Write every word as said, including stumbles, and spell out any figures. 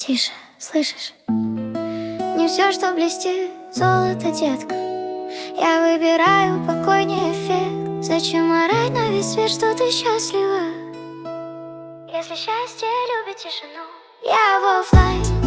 Тише, слышишь? Не все, что блестит, золото, детка. Я выбираю покойнее эффект. Зачем орать на весь свет, что ты счастлива? Если счастье любит тишину, я в оффлайн.